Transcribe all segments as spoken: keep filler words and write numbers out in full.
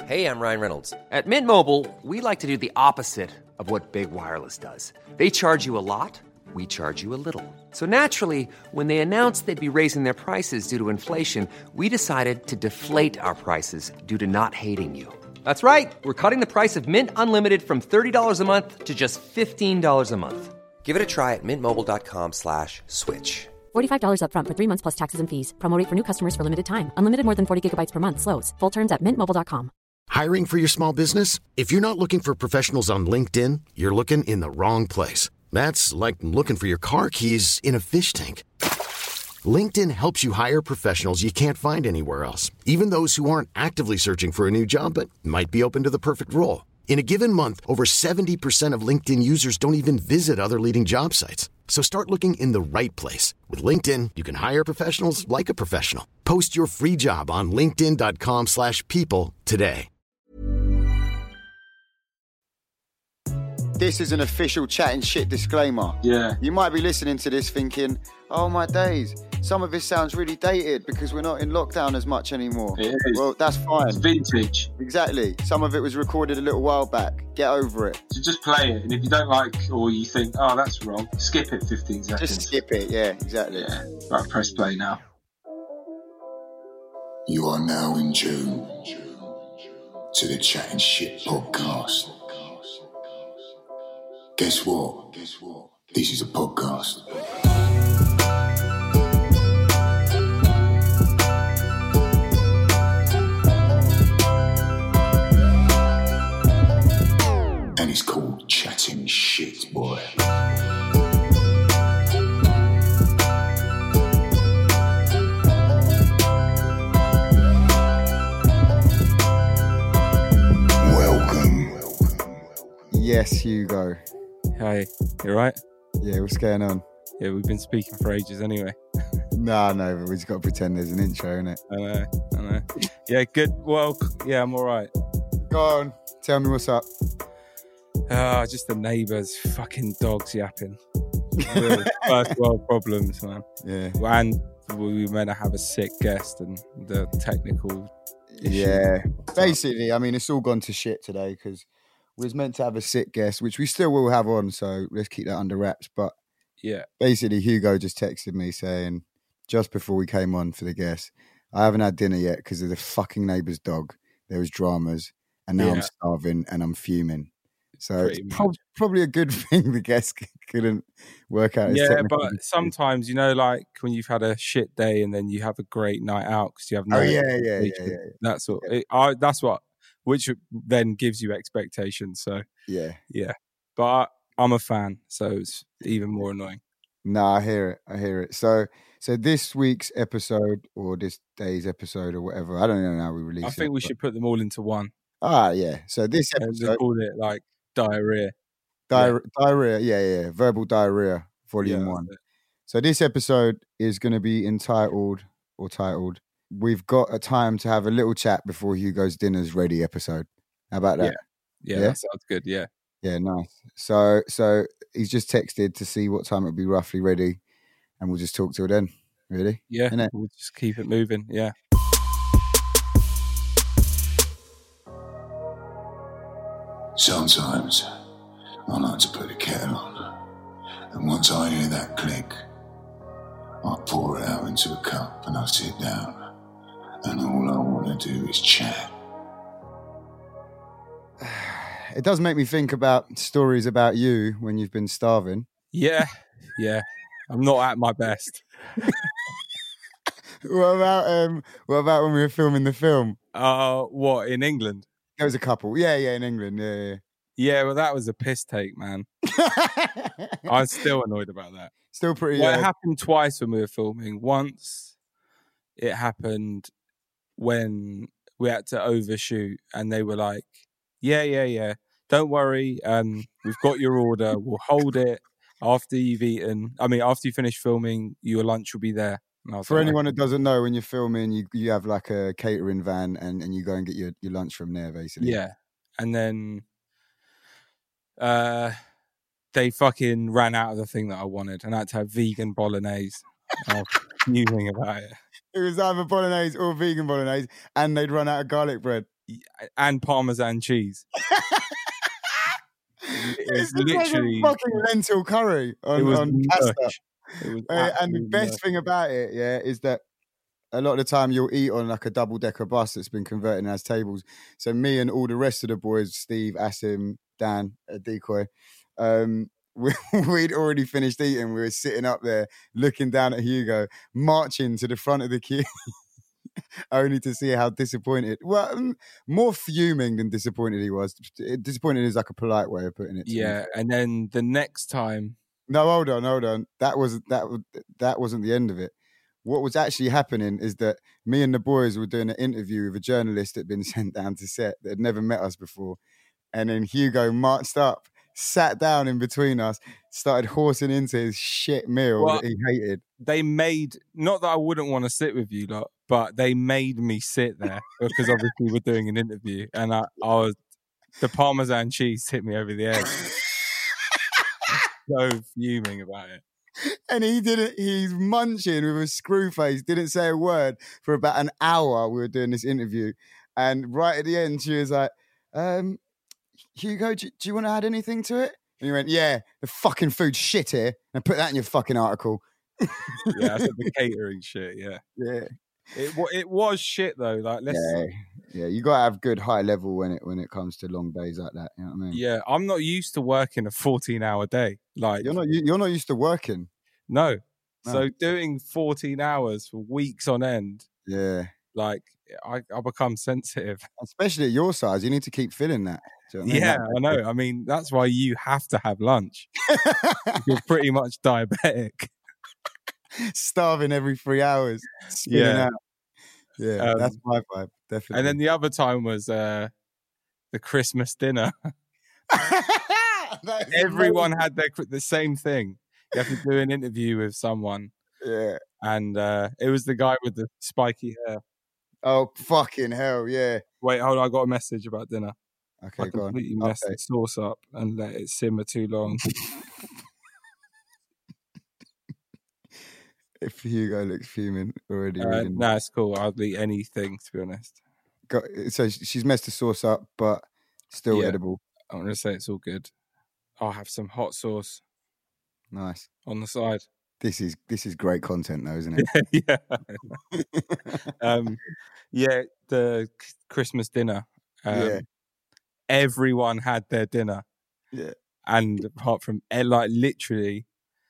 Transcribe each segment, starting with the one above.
Hey, I'm Ryan Reynolds. At Mint Mobile, we like to do the opposite of what Big Wireless does. They charge you a lot, we charge you a little. So naturally, when they announced they'd be raising their prices due to inflation, we decided to deflate our prices due to not hating you. That's right. We're cutting the price of Mint Unlimited from thirty dollars a month to just fifteen dollars a month. Give it a try at mintmobile.com slash switch. forty-five dollars up front for three months plus taxes and fees. Promo rate for new customers for limited time. Unlimited more than forty gigabytes per month. Slows full terms at mint mobile dot com. Hiring for your small business? If you're not looking for professionals on LinkedIn, you're looking in the wrong place. That's like looking for your car keys in a fish tank. LinkedIn helps you hire professionals you can't find anywhere else, even those who aren't actively searching for a new job but might be open to the perfect role. In a given month, over seventy percent of LinkedIn users don't even visit other leading job sites. So start looking in the right place. With LinkedIn, you can hire professionals like a professional. Post your free job on linkedin.com slash people today. This is an official chatting shit disclaimer. Yeah. You might be listening to this thinking, oh my days, some of this sounds really dated because we're not in lockdown as much anymore. It is. Well, that's fine. It's vintage. Exactly. Some of it was recorded a little while back. Get over it. So just play it, and if you don't like or you think, oh, that's wrong, skip it fifteen seconds. Just skip it, yeah, exactly. Yeah. Right, press play now. You are now in tune to the Chatting Shit podcast. Guess what? Guess what? This is a podcast. And it's called Chatting Shit, boy. Welcome. Yes, Hugo. Hey, you right? Yeah, what's going on? Yeah, we've been speaking for ages anyway. No, no, but we just got to pretend there's an intro, innit? I know, I know. Yeah, good. Well, yeah, I'm all right. Go on, tell me what's up. Ah, just the neighbours, fucking dogs yapping. Real first world problems, man. Yeah. And we were meant to have a sick guest and the technical issue. Yeah. Basically, I mean, it's all gone to shit today because we was meant to have a sick guest, which we still will have on, so let's keep that under wraps. But yeah, basically, Hugo just texted me saying, just before we came on for the guest, I haven't had dinner yet because of the fucking neighbour's dog. There was dramas, and now Yeah. I'm starving and I'm fuming. So Pretty it's prob- probably a good thing the guest couldn't work out his Yeah, technical but difficulties. sometimes, you know, like when you've had a shit day and then you have a great night out because you have no Oh, yeah, yeah, yeah, expectation. yeah, yeah. That's what, it, I, that's what, which then gives you expectations. So, Yeah. yeah. But I'm a fan, so it's even more annoying. No, I hear it. I hear it. So, so this week's episode or this day's episode or whatever, I don't know how we release it. I think we but- should put them all into one. Ah, yeah. So this And they episode, called it like diarrhea. Di- diarrhea, yeah, yeah, verbal diarrhea, volume Yeah, one. that's it. So this episode is going to be entitled or titled, "We've got a time to have a little chat before Hugo's dinner's ready." Episode. How about that? Yeah, Yeah? that sounds good. Yeah. Yeah, nice. So, so he's just texted to see what time it'll be roughly ready, and we'll just talk till then. Really? Yeah. Innit? We'll just keep it moving. Yeah. Sometimes I like to put the kettle on, and once I hear that click, I pour it out into a cup and I sit down, and all I want to do is chat. It does make me think about stories about you when you've been starving. Yeah. Yeah. I'm not at my best. What about um? What about when we were filming the film? Uh, what, in England? There was a couple. Yeah, yeah, in England. Yeah, Yeah, well, that was a piss take, man. yeah. I'm still annoyed about that. Still pretty. Well, uh, it happened twice when we were filming. Once it happened when we had to overshoot, and they were like, "Yeah, yeah, yeah, don't worry. Um, we've got your order. We'll hold it after you've eaten. I mean, after you finish filming, your lunch will be there." And I was For like, anyone that doesn't know, when you're filming, you you have like a catering van, and, and you go and get your, your lunch from there, basically. yeah, and then uh, they fucking ran out of the thing that I wanted, and I had to have vegan bolognese. I was fuming about it. It was either bolognese or vegan bolognese, and they'd run out of garlic bread. and Parmesan cheese. It was It's like a literally fucking lentil curry on, it was on pasta. mush. It was Uh, and the absolutely best mush. thing about it, yeah, is that a lot of the time you'll eat on like a double decker bus that's been converted as tables. So me and all the rest of the boys, Steve, Asim, Dan, uh, Decoy, um, we, we'd already finished eating. We were sitting up there looking down at Hugo, marching to the front of the queue, only to see how disappointed, well, um, more fuming than disappointed he was. Disappointed is like a polite way of putting it. to be Yeah, fair. and then the next time, No, hold on, hold on. That was that. was- That wasn't the end of it. What was actually happening is that me and the boys were doing an interview with a journalist that had been sent down to set that had never met us before, and then Hugo marched up, sat down in between us, started horsing into his shit meal Well, that he hated. they made, not that I wouldn't want to sit with you lot, but they made me sit there because obviously we're doing an interview, and I, I was, the Parmesan cheese hit me over the edge. So fuming about it. And he didn't, he's munching with a screw face, didn't say a word for about an hour. We were doing this interview. And right at the end, she was like, um, Hugo, do, do you want to add anything to it? And he went, yeah, the fucking food's shit here. And put that in your fucking article. Yeah, I said the catering shit, yeah. Yeah. It, wa- it was shit though. Like, let's, Yeah. Yeah. You got to have good high level when it when it comes to long days like that. You know what I mean? yeah, I'm not used to working a fourteen hour day. Like, You're not, you- you're not used to working. no. No. So doing fourteen hours for weeks on end, Yeah. like, I, I become sensitive. Especially at your size, you need to keep filling that. Do you know what Yeah, I mean? I know. I mean, that's why you have to have lunch. You're pretty much diabetic. Starving every three hours. Spinning Yeah. out. Yeah, Um, that's my vibe, definitely. And then the other time was uh, the Christmas dinner. That is Everyone amazing. had their the same thing. You have to do an interview with someone, Yeah. and uh, it was the guy with the spiky hair. Oh, fucking hell, yeah. Wait, hold on. I got a message about dinner. Okay, I go on. completely messed Okay. the sauce up and let it simmer too long. If Hugo looks fuming already. uh, reading. nah, it's cool. I'll eat anything, to be honest. Got, so she's messed the sauce up, but still Yeah. edible. I'm going to say it's all good. I'll have some hot sauce Nice. on the side. This is this is great content, though, isn't it? yeah. um, yeah, the c- Christmas dinner. Um, Yeah. Everyone had their dinner. Yeah. And apart from, eh, like, literally,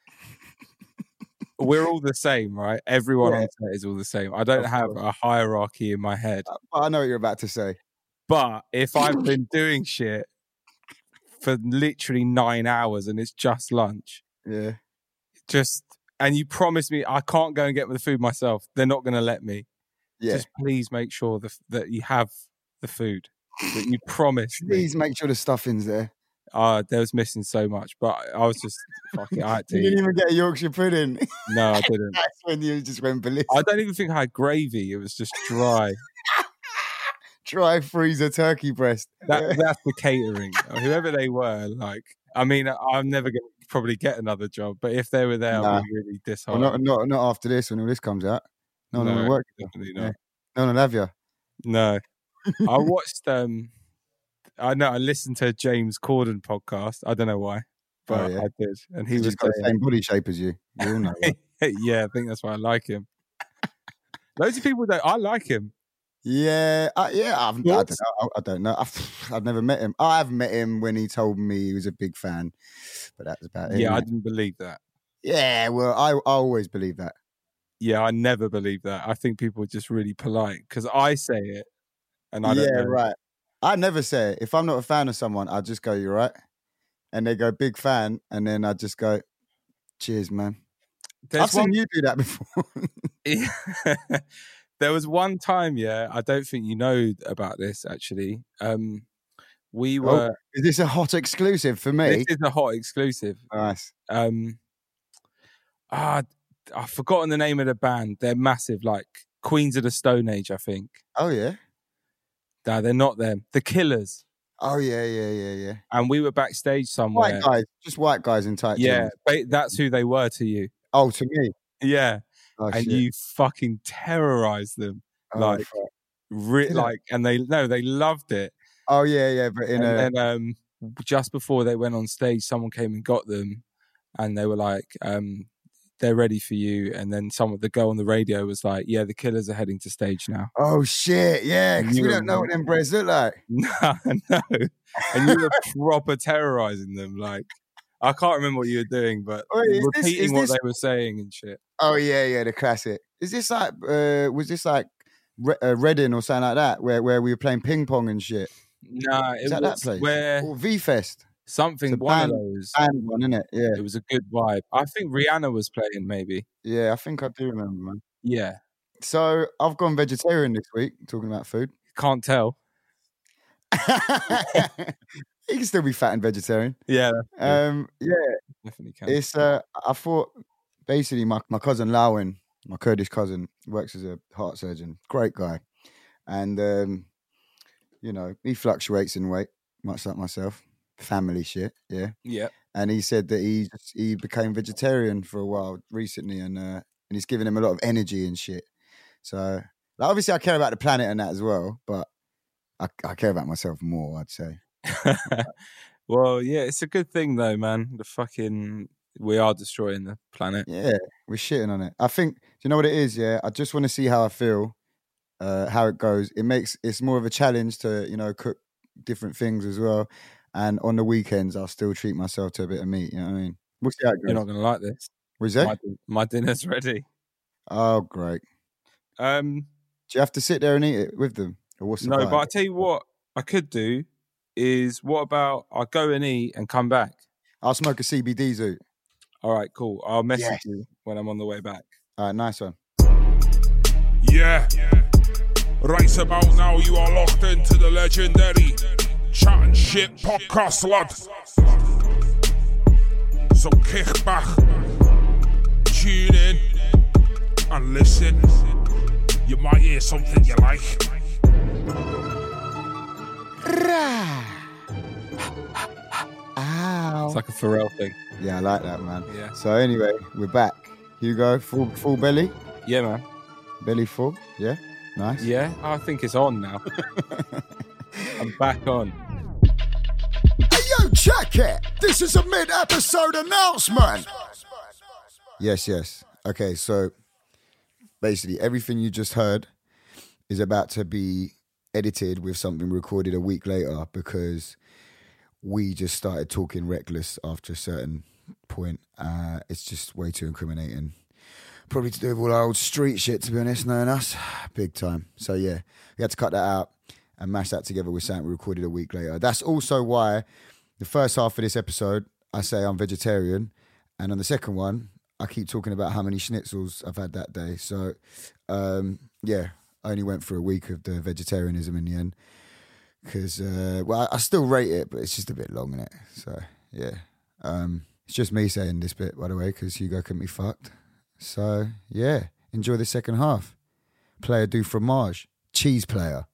we're all the same, right? Everyone Yeah. on set is all the same. I don't Of have course. a hierarchy in my head. I know what you're about to say. But if I've been doing shit for literally nine hours and it's just lunch, Yeah. just, and you promise me I can't go and get the food myself, they're not going to let me. Yeah. Just please make sure the, that you have the food that you promised me. Please make sure the stuffing's there. Uh, there was missing so much, but I was just, fuck it, I had to You didn't eat. even get a Yorkshire pudding. No, I didn't. That's when you just went ballistic. I don't even think I had gravy. It was just dry. Dry freezer turkey breast. That That's the catering. Whoever they were, like, I mean, I'm never going to probably get another job, but if they were there, Nah. I'd be really Well, disheartened. not, not, not after this, when all this comes out. No one will work. definitely Yeah. not. No one will have you. No. I watched, um, I know, I listened to a James Corden podcast. I don't know why, but Oh, yeah. I did. And he He's was just got the saying, same body shape as you. You all know that. yeah, I think that's why I like him. Loads of people don't, I like him. Yeah, uh, yeah. I've, I don't Thoughts? know. I, I don't know. I've, I've never met him. I've met him when he told me he was a big fan, but that's about it. Yeah, I innit? didn't believe that. Yeah. Well, I, I always believe that. Yeah, I never believe that. I think people are just really polite because I say it and I don't Yeah, know. right. I never say it. If I'm not a fan of someone, I just go, "You're right," and they go, "Big fan," and then I just go, "Cheers, man." There's I've seen one- you do that before. There was one time, yeah, I don't think you know about this actually. Um, we were, Oh, is this a hot exclusive for me? this is a hot exclusive. Nice. Um, ah, I've forgotten the name of the band. They're massive, like Queens of the Stone Age, I think. Oh yeah. No, they're not them. The Killers. Oh yeah, yeah, yeah, yeah. And we were backstage somewhere. White guys, just white guys in tight Yeah, jeans. ba- that's who they were to you. Oh, to me. Yeah. Oh, and shit. you fucking terrorized them. Oh, like, fuck. Re- like, and they no, they loved it. Oh yeah, yeah. But in and a then um, just before they went on stage, someone came and got them, and they were like, um, "They're ready for you." And then some of the girl on the radio was like, "Yeah, the Killers are heading to stage now." oh shit, yeah, And because you we were don't know what right. them breads look like. No, no, and you were proper terrorizing them. Like, I can't remember what you were doing, but Wait, is this- repeating is what this- they were saying and shit. Oh yeah, yeah, the classic. Is this like uh was this like Re- uh, Reading or something like that, where where we were playing ping pong and shit? Nah, it Is that was that place? where Or V Fest? something. It's a One band- of those. And one, isn't it? Yeah, It was a good vibe. I think Rihanna was playing, maybe. yeah. I think I do remember, man. Yeah, So I've gone vegetarian this week. Talking about food, can't tell. you can still be fat and vegetarian. Yeah, Um, yeah, definitely can. it's. Uh, I thought basically my my cousin Lawin, my Kurdish cousin, works as a heart surgeon. Great guy, and um, you know he fluctuates in weight, much like myself. Family shit, yeah. Yeah. And he said that he he became vegetarian for a while recently, and uh, and it's giving him a lot of energy and shit. So like, obviously I care about the planet and that as well, but I, I care about myself more, I'd say. Well, yeah, it's a good thing though, man. The fucking we are destroying the planet. Yeah, we're shitting on it. I think, do you know what it is? Yeah, I just want to see how I feel, uh, how it goes. It makes it's more of a challenge to, you know, cook different things as well. And on the weekends, I'll still treat myself to a bit of meat. You know what I mean? We'll see how it goes. You're not going to like this. Was that? My, my dinner's ready. Oh, great. Um, Do you have to sit there and eat it with them? Or what's the no, vibe? but I tell you what, I could do is what about I go and eat and come back. I'll smoke a C B D Zoot. All right, cool. I'll message Yes. you when I'm on the way back. All right, nice one. Yeah. Right about now, you are locked into the legendary Chat and Shit podcast, lad. So kick back, tune in, and listen. You might hear something you like. Ow. It's like a Pharrell thing. Yeah, I like that, man. Yeah. So anyway, we're back. Hugo, full full belly? Yeah, man. Belly full? Yeah? Nice. Yeah, I think it's on now. I'm back on. Hey, yo, check it. This is a mid-episode announcement. Yes, yes. Okay, so basically everything you just heard is about to be edited with something recorded a week later because we just started talking reckless after a certain point. Uh, it's just way too incriminating. Probably to do with all our old street shit, to be honest, knowing us. Big time. So yeah, we had to cut that out and mash that together with something we recorded a week later. That's also why the first half of this episode, I say I'm vegetarian. And on the second one, I keep talking about how many schnitzels I've had that day. So um, yeah, I only went for a week of the vegetarianism in the end. Because, uh, well, I, I still rate it, but it's just a bit long, innit? So yeah. Um, it's just me saying this bit, by the way, because Hugo couldn't be fucked. So, yeah, enjoy the second half. Player du fromage. Cheese player.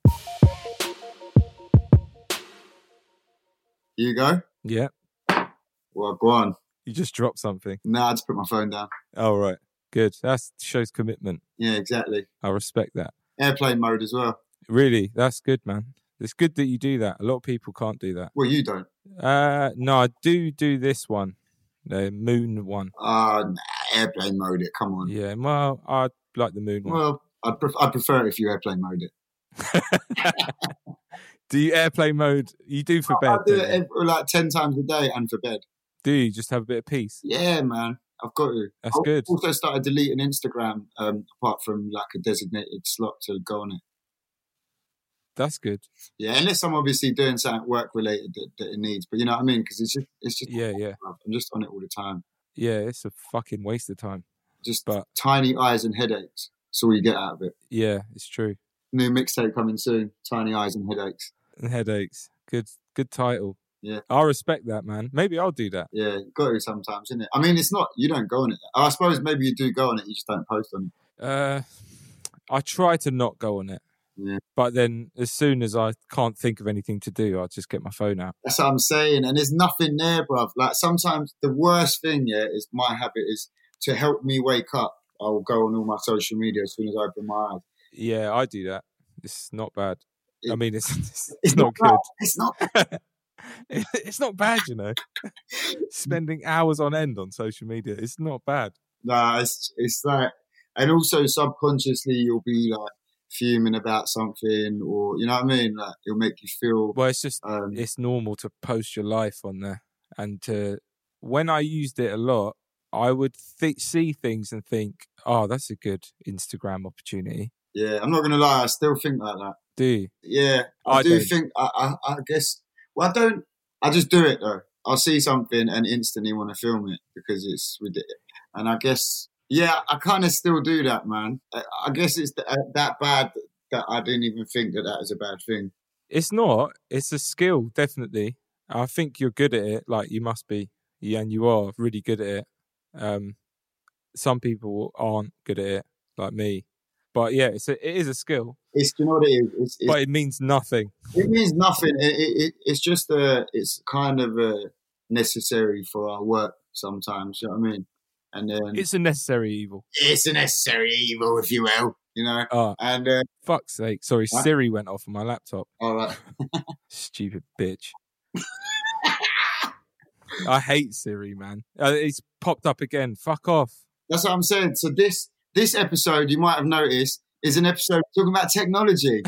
Hugo? Yeah. Well, go on. You just dropped something. No, I just put my phone down. Oh, right. Good. That shows commitment. Yeah, exactly. I respect that. Airplane mode as well. Really, that's good, man. It's good that you do that. A lot of people can't do that. Well, you don't. Uh, no, I do do this one. The moon one. Ah, nah, airplane mode it. Come on. Yeah, well, I like the moon one. Well, I'd, pref- I'd prefer it if you airplane mode it. Do you airplane mode? You do for bed? I do don't it you? every, like ten times a day and for bed. Do you just have a bit of peace? Yeah, man. I've got to. That's I've good. also started deleting Instagram um, apart from like a designated slot to go on it. That's good. Yeah, unless I'm obviously doing something work related that, that it needs. But you know what I mean? Because it's just, it's just, Yeah, yeah, I'm just on it all the time. yeah. It's a fucking waste of time. Just But tiny eyes and headaches. That's all you get out of it. yeah, it's true. New mixtape coming soon. Tiny eyes and headaches. And headaches. Good, good title. Yeah. I respect that, man. Maybe I'll do that. Yeah, got to sometimes, isn't it? I mean, it's not, you don't go on it. I suppose maybe you do go on it, you just don't post on it. Uh, I try to not go on it. Yeah. But then as soon as I can't think of anything to do, I just get my phone out. That's what I'm saying. And there's nothing there, bruv. Like sometimes the worst thing, yeah, is my habit is to help me wake up. I'll go on all my social media as soon as I open my eyes. Yeah, I do that. It's not bad. It- I mean, it's it's, It's not, bad. good. It's not. It- it's not bad, you know. Spending hours on end on social media, it's not bad. Nah, it's it's like, and also subconsciously you'll be like fuming about something, or you know what I mean. Like it'll make you feel. Well, it's just Um, it's normal to post your life on there, and to when I used it a lot, I would th- see things and think, "Oh, that's a good Instagram opportunity." yeah, I'm not gonna lie. I still think like that. Do you? Yeah, I, I do don't. think. I, I I guess. Well, I don't. I just do it though. I'll see something and instantly want to film it because it's ridiculous. And I guess, yeah, I kind of still do that, man. I, I guess it's th- that bad that I didn't even think that that was a bad thing. It's not. It's a skill, definitely. I think you're good at it. Like you must be, yeah, and you are really good at it. Um, some people aren't good at it, like me. But yeah, it's a, it is a skill, It's, you know what it is? It's, it's, but it means nothing. it means nothing. It, it, it, it's just a, it's kind of a necessary for our work sometimes, you know what I mean? And then It's a necessary evil. it's a necessary evil, if you will, you know? Oh, And, uh, fuck's sake! Sorry, What? Siri went off on my laptop. all right. Stupid bitch. I hate Siri, man. Uh, it's popped up again. Fuck off. That's what I'm saying. So this this episode, you might have noticed, is an episode talking about technology.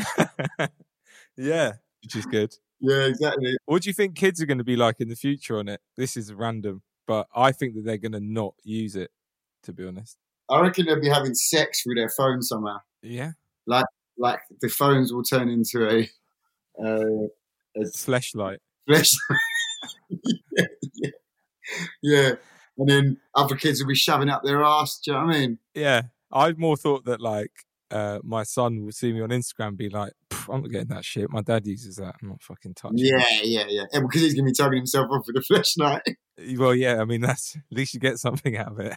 Yeah, which is good. Yeah, exactly. What do you think kids are going to be like in the future on it? This is random, but I think that they're going to not use it, to be honest. I reckon they'll be having sex through their phone somehow. Yeah. Like like the phones will turn into a uh, a Fleshlight. flesh. yeah, yeah, yeah. And then other kids will be shoving up their ass. Do you know what I mean? Yeah. I've more thought that, like, uh, my son will see me on Instagram and be like, I'm not getting that shit. My dad uses that. I'm not fucking touching Yeah, it. yeah, yeah. And because he's gonna be tugging himself off with a flashlight. Well, yeah, I mean, that's at least you get something out of it.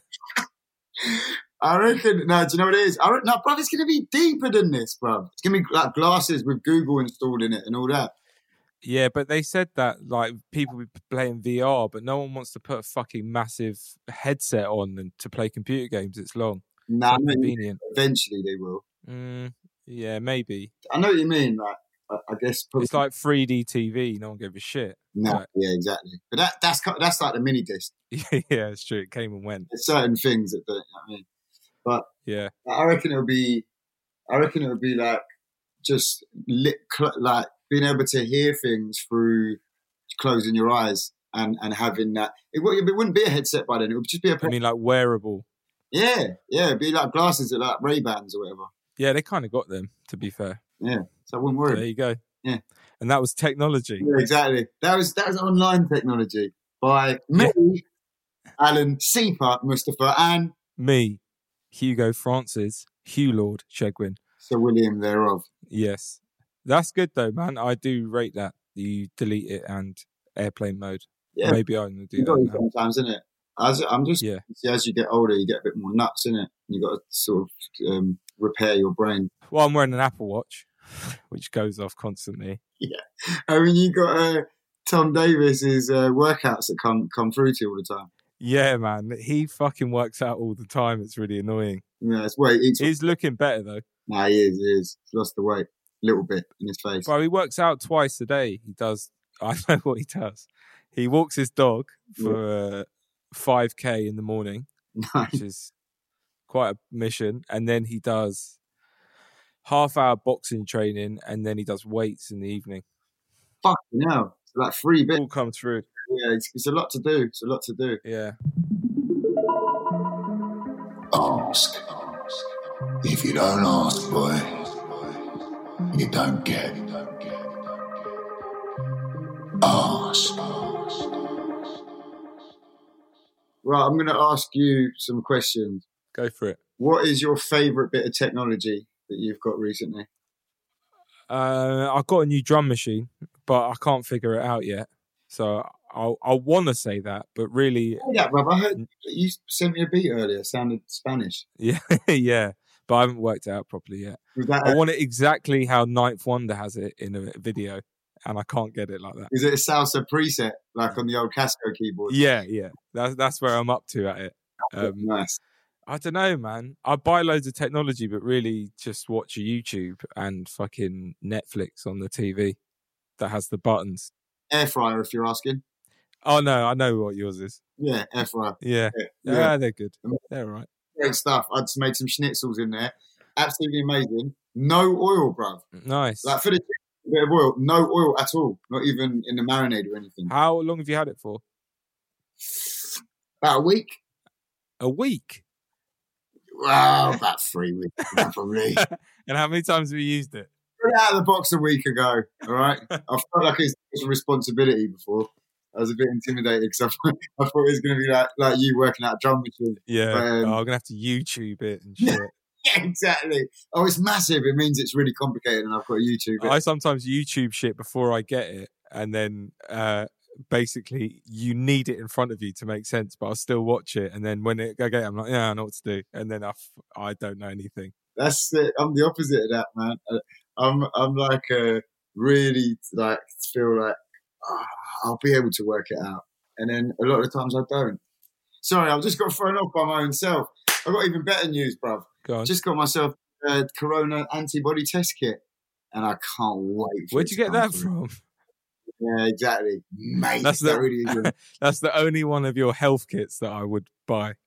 I reckon. No, do you know what it is? I reckon, no, bruv, it's gonna be deeper than this, bruv. It's gonna be like glasses with Google installed in it and all that. Yeah, but they said that, like, people be playing V R, but no one wants to put a fucking massive headset on and to play computer games. It's long. Nah, It's I mean, convenient. eventually they will. Mm, yeah, maybe. I know what you mean. Like, I, I guess probably, It's like three D T V. No one gave a shit. no, Like, yeah, exactly. But that that's ki- that's like the mini disc. yeah, it's true. It came and went. There's certain things that don't. You know what I mean, but Yeah. I reckon it'll be. I reckon it'll be like just lit, cl- like being able to hear things through closing your eyes and and having that. It, wou- it wouldn't be a headset by then. It would just be a. I mean, like, wearable. yeah, yeah, it'd be like glasses, at like Ray Bans or whatever. Yeah, they kind of got them, to be fair. Yeah, so I wouldn't There worry. you go. Yeah. And that was technology. Yeah, exactly. That was that was online technology by me, Alan Seeper Mustafa, and Me, Hugo Francis, Hugh Lord Chegwin. Sir William thereof. Yes. That's good, though, man. I do rate that. You delete it and airplane mode. Yeah, Maybe I'm going to do you got that it now. sometimes, isn't it? As I'm just Yeah. see, as you get older, you get a bit more nuts, innit? You got to sort of um, repair your brain. Well, I'm wearing an Apple Watch, which goes off constantly. I mean, you got uh, Tom Davis's uh, workouts that come come through to you all the time. Yeah, man. He fucking works out all the time. It's really annoying. Yeah, it's weight. Eats. He's looking better, though. Nah, he is. He is. He's lost the weight a little bit in his face. Bro, he works out twice a day. He does. I know what he does. He walks his dog for uh, five K in the morning, which is quite a mission. And then he does half hour boxing training, and then he does weights in the evening. Fucking hell. It's like three bits. All come through. Yeah, it's, it's a lot to do. It's a lot to do. Yeah. Ask. If you don't ask, boy, you don't get. Ask. Right, I'm going to ask you some questions. Go for it. What is your favourite bit of technology that you've got recently? Uh, I got a new drum machine, but I can't figure it out yet. So I I want to say that, but really, Hey, that, bruv. I heard you sent me a beat earlier. It sounded Spanish. yeah, yeah. But I haven't worked it out properly yet. Was that I a, want it exactly how Ninth Wonder has it in a video, and I can't get it like that. is it a salsa preset like on the old Casco keyboard? Yeah, yeah. That's that's where I'm up to at it. Um, Nice. I don't know, man. I buy loads of technology, but really just watch YouTube and fucking Netflix on the T V that has the buttons. Air fryer, if you're asking. Oh, no, I know what yours is. Yeah, air fryer. Yeah. Yeah, Yeah, yeah. they're good. They're all right. Great stuff. I just made some schnitzels in there. Absolutely amazing. No oil, bruv. Nice. Like for the chicken, a bit of oil, no oil at all. Not even in the marinade or anything. How long have you had it for? About a week. A week? Well, about three weeks, probably. And how many times have you used it? Put it out of the box a week ago, all right? I felt like it was a responsibility before. I was a bit intimidated because I thought, I thought it was going to be like, like you working out a drum machine. Yeah. But, um, oh, I'm going to have to YouTube it and shit. Yeah, exactly. Oh, it's massive. It means it's really complicated and I've got to YouTube it. I sometimes YouTube shit before I get it. And then uh, basically you need it in front of you to make sense, but I'll still watch it. And then when it, I get it, I'm like, yeah, I know what to do. And then I, f- I don't know anything. That's it. I'm the opposite of that, man. I'm I'm like a really like feel like oh, I'll be able to work it out, and then a lot of the times I don't. Sorry, I've just got thrown off by my own self. I've got even better news, bruv. Go on. Just got myself a Corona antibody test kit, and I can't wait. For Where'd it you to get come that through. from? Yeah, exactly, mate. That's that the really is good. that's the only one of your health kits that I would buy.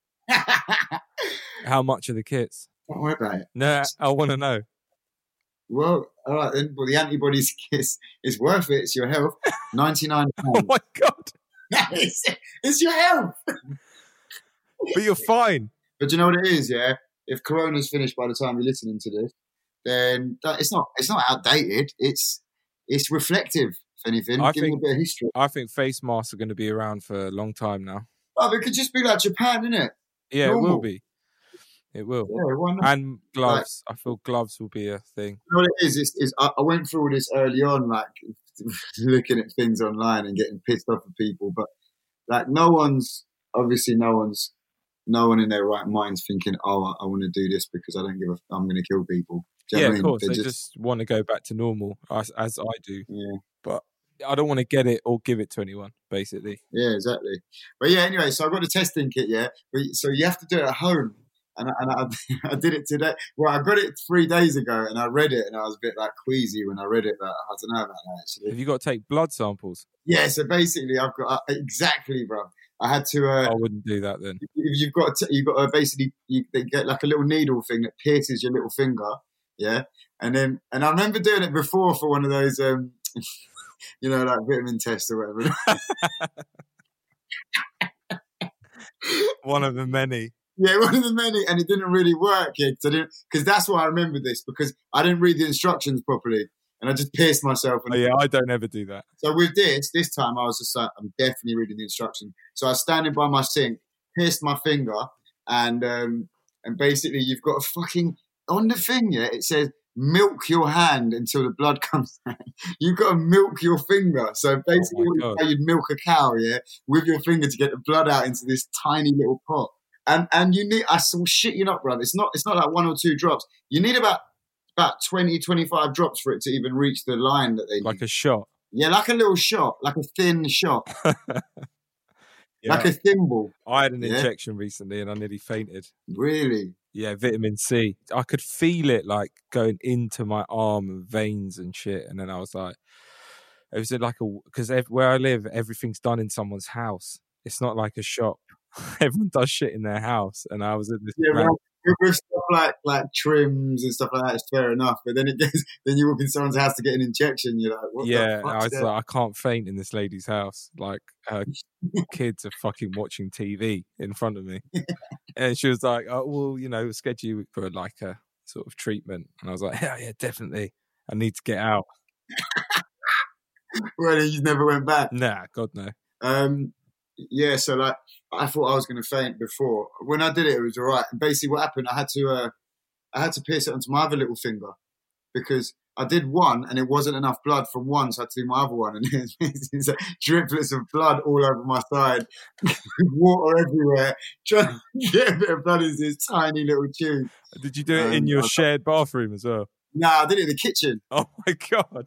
How much are the kits? Don't worry about it. No, I want to know. Well, all right then. Well, the antibodies is is worth it. It's your health. Ninety-nine Oh pounds. my god! it's, it's your health. But you're fine. But do you know what it is? Yeah, if Corona's finished by the time you're listening to this, then that, it's not it's not outdated. It's it's reflective. If anything, I giving think- a bit of history. I think face masks are going to be around for a long time now. Oh, it could just be like Japan, innit? Yeah, it will Normal. be. It will. Yeah, why not? And gloves. I feel gloves will be a thing. You know what it is? Is, is I, I went through all this early on, like looking at things online and getting pissed off at people. But like, no one's obviously no one's no one in their right mind's thinking, "Oh, I, I want to do this because I don't give a. I'm going to kill people." Do you know Yeah, what I of mean? course. They're They just, want to go back to normal, as, as I do. yeah, But I don't want to get it or give it to anyone, basically. yeah, exactly. But yeah, anyway, so I got the testing kit. Yeah, but so you have to do it at home. And, I, and I, I did it today. Well, I got it three days ago, and I read it, and I was a bit like queasy when I read it. But I don't know about that actually. Have you got to take blood samples? Yeah, so basically, I've got uh, exactly, bro. I had to. Uh, I wouldn't do that then. if you've got, to, you've got to basically, you they get like a little needle thing that pierces your little finger. Yeah, and then, and I remember doing it before for one of those, um, you know, like vitamin tests or whatever. One of the many. Yeah, one of the many, and it didn't really work. Yeah, because that's why I remember this, because I didn't read the instructions properly, and I just pierced myself. And Oh, yeah, I don't ever do that. so with this, this time I was just like, I'm definitely reading the instructions. So I was standing by my sink, pierced my finger, and um, and basically you've got a fucking on the thing. Yeah, it says milk your hand until the blood comes out. You've got to milk your finger. So basically, Oh my God. how you'd milk a cow, yeah, with your finger to get the blood out into this tiny little pot. And and you need, I saw shit you not, brother. It's not it's not like one or two drops. You need about about twenty, twenty-five drops for it to even reach the line that they need. Like a shot. Yeah, like a little shot, like a thin shot, Yeah. like a thimble. I had an Yeah. injection recently and I nearly fainted. Really? Yeah, vitamin C. I could feel it like going into my arm and veins and shit. And then I was like, it was like a, because where I live, everything's done in someone's house. It's not like a shop. Everyone does shit in their house. And I was at this. Yeah, man- right. With, with stuff like like trims and stuff like that, it's fair enough. But then it gets, then you walk in someone's house to get an injection. You're like, what yeah, the I fuck's was that? like, I can't faint in this lady's house. Like, her kids are fucking watching T V in front of me. And she was like, oh, well, you know, schedule you for like a sort of treatment. And I was like, yeah, yeah, definitely. I need to get out. Well, then you never went back. Nah, God, no. Um, yeah, so like I thought I was going to faint before. When I did it, it was all right. And basically, what happened? I had to, uh, I had to pierce it onto my other little finger because I did one and it wasn't enough blood from one, so I had to do my other one, and it's like driplets of blood all over my side, water everywhere, trying to get a bit of blood into this tiny little tube. Did you do it Um, in your I- shared bathroom as well? Nah, I did it in the kitchen. Oh my God.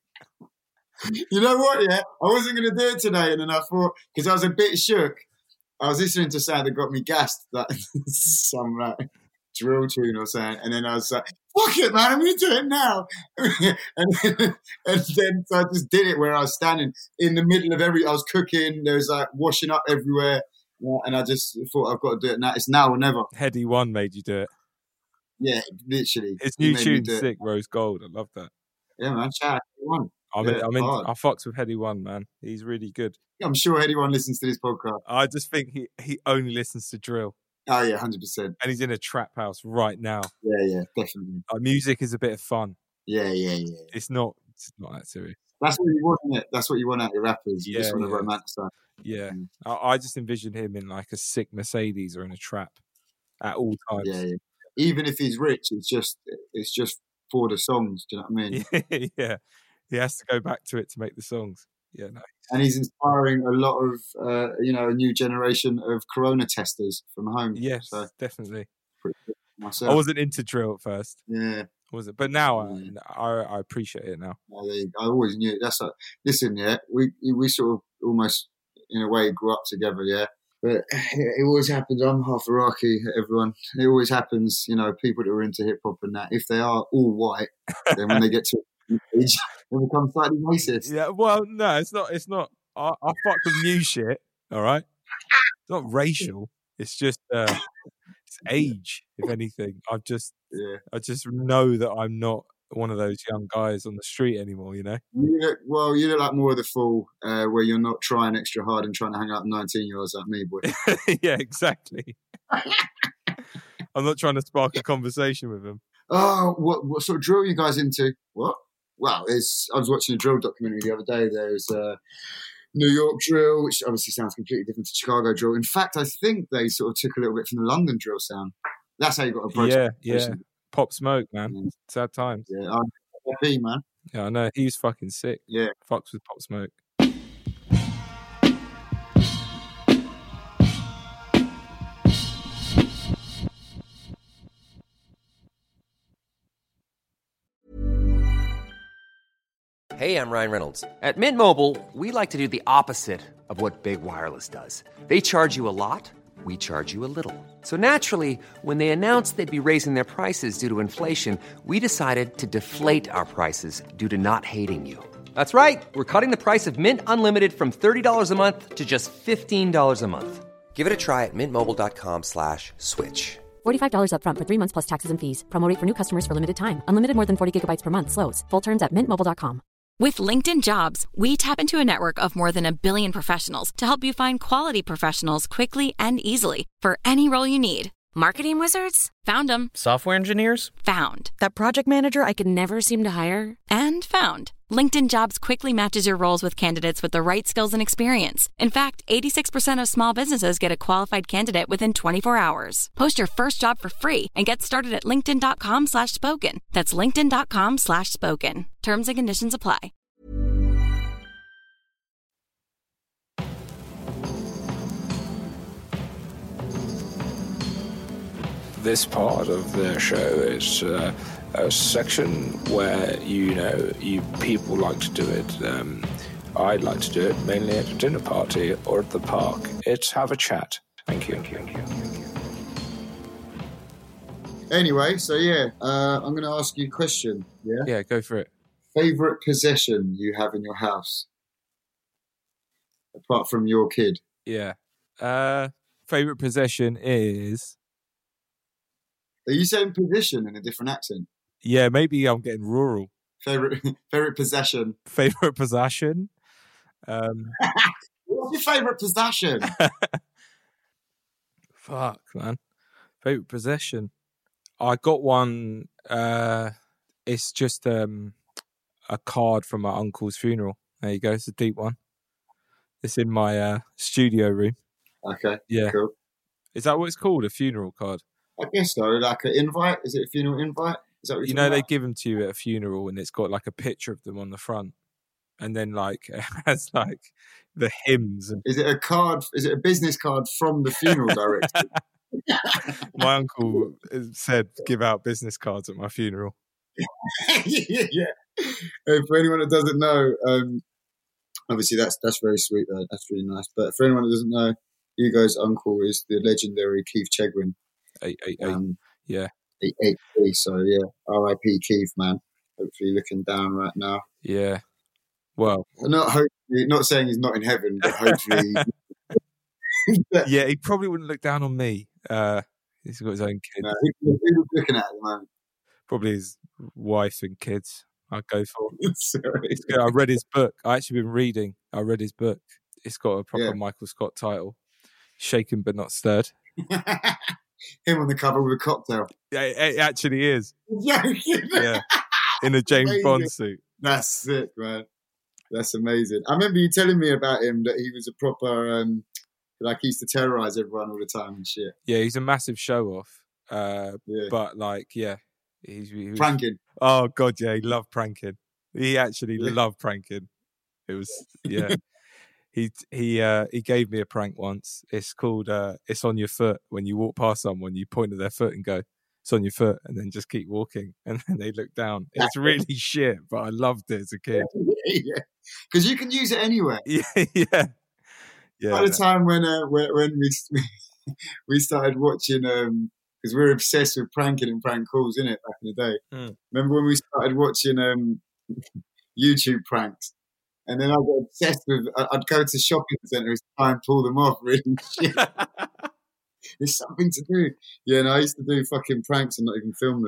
You know what? Yeah, I wasn't going to do it today, and then I thought because I was a bit shook. I was listening to something that got me gassed, like some like drill tune or something, and then I was like, "Fuck it, man! I'm going to do it now." and, then, and then so I just did it where I was standing in the middle of every. I was cooking. There was like washing up everywhere, and I just thought I've got to do it now. It's now or never. Heady One made you do it. Yeah, literally. His new tune's sick, Rose Gold. I love that. Yeah, man. Shout out to One. I'm yeah, in, I'm in, I fucks with Heady One, man. He's really good. I'm sure anyone listens to this podcast. I just think he, he only listens to drill. Oh, yeah, one hundred percent. And he's in a trap house right now. Yeah, yeah, definitely. Our music is a bit of fun. Yeah, yeah, yeah. It's not It's not that serious. That's what you want, isn't it? That's what you want out of your rappers. You yeah, just want yeah. to romanticize. Yeah. Mm. I, I just envision him in like a sick Mercedes or in a trap at all times. Yeah, yeah. Even if he's rich, it's just it's just for the songs. Do you know what I mean? Yeah. He has to go back to it to make the songs. Yeah, no. And he's inspiring a lot of, uh, you know, a new generation of corona testers from home. Yes, so, definitely. Myself. I wasn't into drill at first. Yeah. Was it? But now yeah. I, I I appreciate it now. I always knew it. That's like, listen, yeah, we we sort of almost in a way grew up together, yeah. But it always happens. I'm half Iraqi, everyone. It always happens, you know, people that are into hip hop and that, if they are all white, then when they get to age, they become slightly racist. Yeah, well, no, it's not. It's not. I, I fuck with new shit. All right, it's not racial. It's just uh, it's age, if anything. I've just, yeah, I just know that I'm not one of those young guys on the street anymore. You know. You look, well, you look like more of the fool, uh, where you're not trying extra hard and trying to hang out with nineteen-year-olds like me, boy. Yeah, exactly. I'm not trying to spark a conversation with them. Oh, what what sort of drill are you guys into? What? Well, it's, I was watching a drill documentary the other day. There's uh, New York drill, which obviously sounds completely different to Chicago drill. In fact, I think they sort of took a little bit from the London drill sound. That's how you got to approach yeah, it. Yeah, Pop Smoke, man. Yeah. Sad times. Yeah, I'm happy, man. Yeah, I know. He's fucking sick. Yeah. Fucks with Pop Smoke. Hey, I'm Ryan Reynolds. At Mint Mobile, we like to do the opposite of what Big Wireless does. They charge you a lot, we charge you a little. So naturally, when they announced they'd be raising their prices due to inflation, we decided to deflate our prices due to not hating you. That's right. We're cutting the price of Mint Unlimited from thirty dollars a month to just fifteen dollars a month. Give it a try at mintmobile.com slash switch. forty-five dollars up front for three months plus taxes and fees. Promo rate for new customers for limited time. Unlimited more than forty gigabytes per month. Slows full terms at mint mobile dot com. With LinkedIn Jobs, we tap into a network of more than a billion professionals to help you find quality professionals quickly and easily for any role you need. Marketing wizards? Found them. Software engineers? Found. That project manager I could never seem to hire? And found. LinkedIn Jobs quickly matches your roles with candidates with the right skills and experience. In fact, eighty-six percent of small businesses get a qualified candidate within twenty-four hours. Post your first job for free and get started at linkedin.com slash spoken. That's linkedin.com slash spoken. Terms and conditions apply. This part of the show is uh, a section where, you know, you people like to do it. Um, I'd like to do it mainly at a dinner party or at the park. It's have a chat. Thank you. Thank you. Thank you. Anyway, so yeah, uh, I'm going to ask you a question. Yeah. Yeah, go for it. Favorite possession you have in your house, apart from your kid? Yeah. Uh, favorite possession is. Are you saying position in a different accent? Yeah, maybe I'm getting rural. Favorite favorite possession. Favorite possession. Um, What's your favorite possession? Fuck, man. Favorite possession. I got one. Uh, it's just um, a card from my uncle's funeral. There you go. It's a deep one. It's in my uh, studio room. Okay. Yeah. Cool. Is that what it's called? A funeral card? I guess so. Like an invite? Is it a funeral invite? Is that what you know, they give them to you at a funeral, and it's got like a picture of them on the front, and then like it has like the hymns. And... Is it a card? Is it a business card from the funeral director? My uncle said, "Give out business cards at my funeral." yeah. And for anyone that doesn't know, um, obviously that's that's very sweet. Though. That's really nice. But for anyone that doesn't know, Hugo's uncle is the legendary Keith Chegwin. Eight, eight, Um, eight. Yeah. eight, eight, three, so yeah, R I P Keith, man. Hopefully looking down right now. Yeah. Well, Not hopefully, not saying he's not in heaven, but hopefully. yeah, he probably wouldn't look down on me. Uh, he's got his own kids. No, who, who was looking at at the moment? Probably his wife and kids. I'd go for. Sorry. It's good. I read his book. I actually been reading. I read his book. It's got a proper Yeah. Michael Scott title. Shaken but not stirred. Him on the cover with a cocktail. Yeah, it, it actually is. Yeah. Yeah. In a James Amazing. Bond suit. That's sick, man. That's amazing. I remember you telling me about him that he was a proper, um, like he used to terrorize everyone all the time and shit. Yeah, he's a massive show off. Uh, Yeah. But like, yeah. He's, he was, Pranking. Oh, God, yeah. He loved pranking. He actually Yeah. loved pranking. It was, yeah. He he uh, he gave me a prank once. It's called uh, It's on Your Foot. When you walk past someone, you point at their foot and go, it's on your foot, and then just keep walking. And then they look down. It's really shit, but I loved it as a kid. Yeah. Because you can use it anywhere. Yeah, yeah. Yeah. By the time when uh, when, when we we started watching, um, because we were obsessed with pranking and prank calls, innit, back in the day. Mm. Remember when we started watching um, YouTube pranks? And then I got obsessed with, I'd go to shopping centres to try and pull them off, really. Shit. There's something to do. Yeah, and I used to do fucking pranks and not even film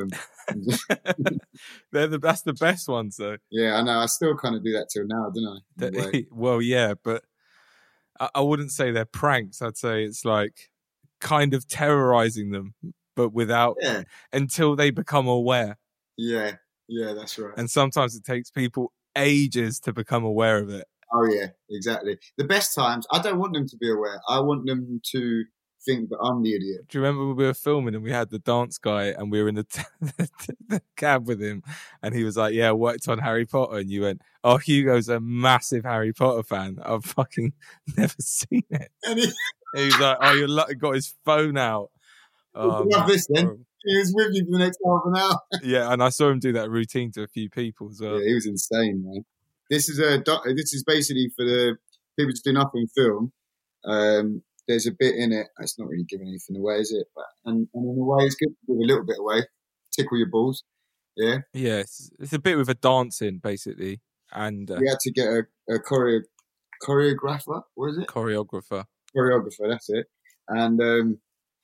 them. They're the, that's the best ones, though. Yeah, I know. I still kind of do that till now, don't I? In a way. Well, yeah, but I, I wouldn't say they're pranks. I'd say it's like kind of terrorizing them, but without, Yeah. until they become aware. Yeah, yeah, that's right. And sometimes it takes people ages to become aware of it. Oh, yeah, exactly. The best times, I don't want them to be aware. I want them to think that I'm the idiot. Do you remember when we were filming and we had the dance guy and we were in the, t- the cab with him and he was like, yeah, I worked on Harry Potter, and you went, oh, Hugo's a massive Harry Potter fan. I've fucking never seen it. And he, And he was like, oh, you lu- got his phone out. Oh, love man. this then. He was with you for the next half an hour. Yeah, and I saw him do that routine to a few people as well. Yeah, he was insane, man. This is a doc- this is basically for the people to do nothing film. Um, there's a bit in it. It's not really giving anything away, is it? But and, and in a way, it's good to give a little bit away, tickle your balls. Yeah, Yeah, it's, it's a bit with a dancing, basically, and uh, we had to get a, a choreo- choreographer. What is it? choreographer. Choreographer. That's it. And um,